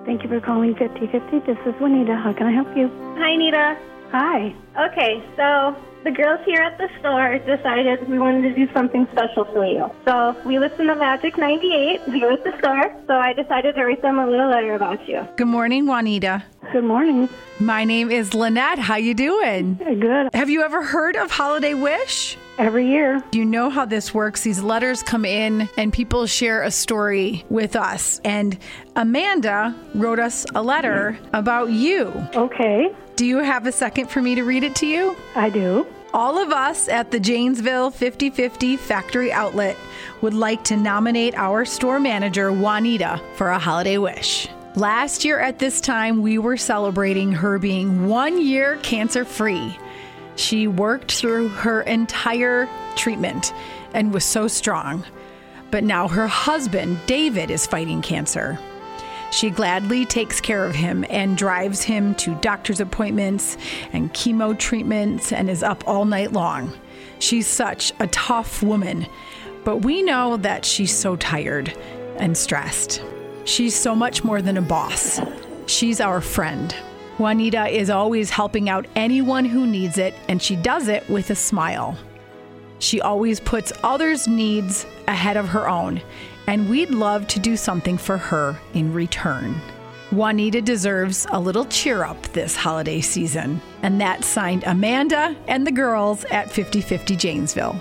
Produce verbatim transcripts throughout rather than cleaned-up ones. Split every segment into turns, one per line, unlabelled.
Thank you for calling fifty fifty. This is Juanita. How can I help you?
Hi, Nita.
Hi.
Okay, so the girls here at the store decided we wanted to do something special for you. So we listened to Magic ninety-eight here at the store, so I decided to write them a little letter about you.
Good morning, Juanita.
Good morning.
My name is Lynette. How you doing?
Good.
Have you ever heard of Holiday Wish?
Every year.
You know how this works. These letters come in and people share a story with us. And Amanda wrote us a letter about you.
Okay.
Do you have a second for me to read it to you?
I do.
All of us at the Janesville fifty fifty Factory Outlet would like to nominate our store manager, Juanita, for a holiday wish. Last year at this time, we were celebrating her being one year cancer-free. She worked through her entire treatment and was so strong. But now her husband, David, is fighting cancer. She gladly takes care of him and drives him to doctor's appointments and chemo treatments and is up all night long. She's such a tough woman, but we know that she's so tired and stressed. She's so much more than a boss. She's our friend. Juanita is always helping out anyone who needs it, and she does it with a smile. She always puts others' needs ahead of her own, and we'd love to do something for her in return. Juanita deserves a little cheer up this holiday season, and that's signed Amanda and the girls at fifty fifty Janesville.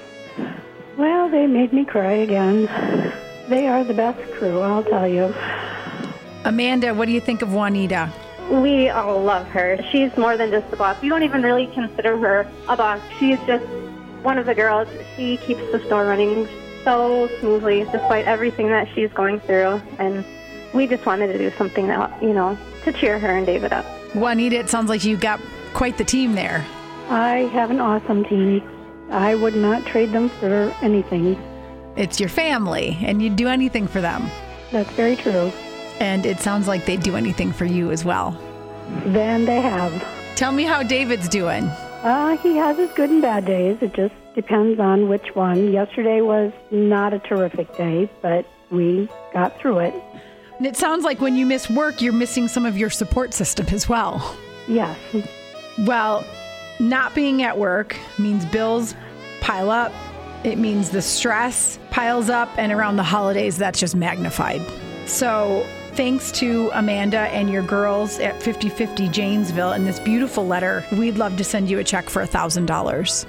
Well, they made me cry again. They are the best crew, I'll tell you.
Amanda, what do you think of Juanita?
We all love her. She's more than just a boss. We don't even really consider her a boss. She's just one of the girls. She keeps the store running so smoothly despite everything that she's going through. And we just wanted to do something that, you know, to cheer her and David up.
Juanita, it sounds like you got quite the team there.
I have an awesome team. I would not trade them for anything.
It's your family, and you'd do anything for them.
That's very true.
And it sounds like they'd do anything for you as well.
Then they have.
Tell me how David's doing.
Uh, he has his good and bad days. It just depends on which one. Yesterday was not a terrific day, but we got through it.
And it sounds like when you miss work, you're missing some of your support system as well.
Yes.
Well, not being at work means bills pile up. It means the stress piles up, and around the holidays, that's just magnified. So thanks to Amanda and your girls at fifty fifty Janesville and this beautiful letter, we'd love to send you a check for one thousand dollars.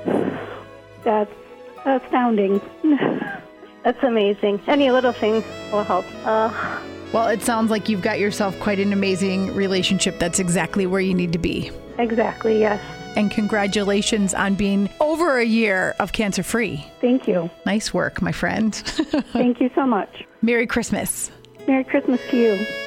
That's astounding.
That's amazing. Any little thing will help. Uh,
well, it sounds like you've got yourself quite an amazing relationship. That's exactly where you need to be.
Exactly, yes.
And congratulations on being over a year of cancer-free.
Thank you.
Nice work, my friend.
Thank you so much.
Merry Christmas.
Merry Christmas to you.